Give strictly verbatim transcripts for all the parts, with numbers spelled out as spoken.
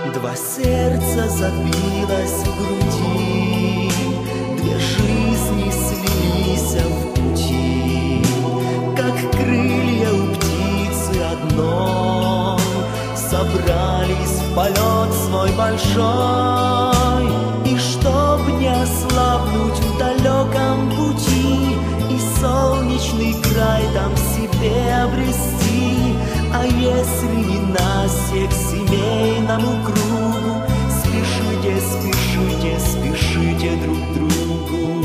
Два сердца забилось в груди, две жизни слились в пути, как крылья у птицы одной, собрались в полет свой большой. И чтоб не ослабнуть в далеком пути, и солнечный край там себе обрести, а если не нас всех семейному кругу, спешите, спешите, спешите друг к другу.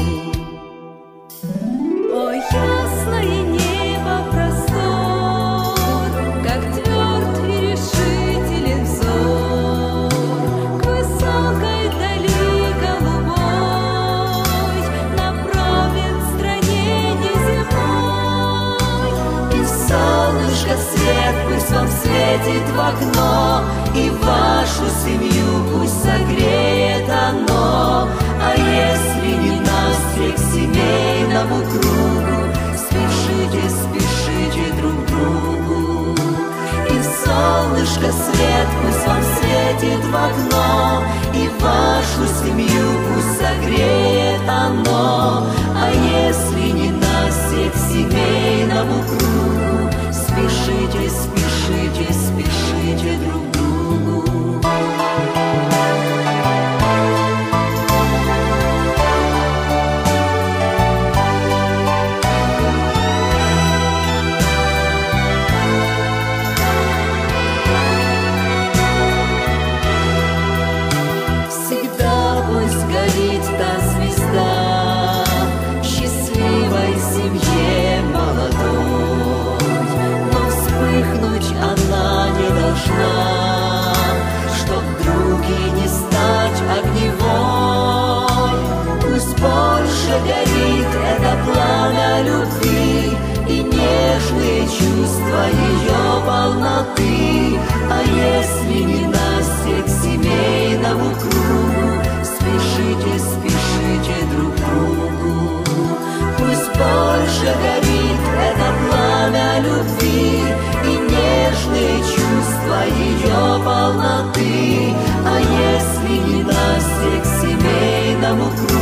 Ой, ясное небо простор, как тверд и решителен взор, к высокой дали голубой направлен в стране неземной. И солнышко свет пусть вам светит в окно, и вашу семью пусть согреет оно. А если не нас всех семейному кругу, спешите, спешите друг к другу. И солнышко свет пусть вам светит в окно, и вашу семью пусть согреет оно. А если не нас всех семейному кругу, спешите, спешите, спешите друг к другу. Всегда пусть горит та звезда в счастливой семье молодой, но вспыхнуть она не должна, чтоб вдруг и не стать огневой. Пусть больше горит это пламя любви и нежные чувства ее полноты. А если не нас всех семейному кругу, спешите, спешите друг к другу. Пусть больше горит это пламя любви и нежные чувства ее полноты. А если не нас всех семейному кругу,